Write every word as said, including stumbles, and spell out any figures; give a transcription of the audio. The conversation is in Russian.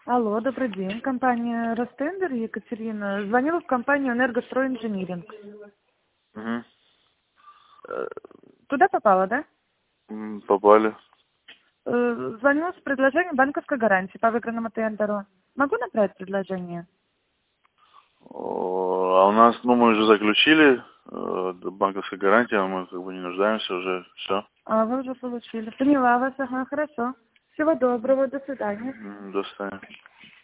Алло, добрый день. Компания Ростендер, Екатерина. Звонила в компанию «Энергостройинжиниринг». Угу. Э, Туда попала, да? М, Попали. Э, Звонила с предложением банковской гарантии по выигранному тендеру. Могу направить предложение? О, А у нас, ну, мы уже заключили э, банковская гарантия, мы как бы не нуждаемся уже, все. А, вы уже получили. Поняла вас, ага, хорошо. Всего доброго, до свидания. До свидания.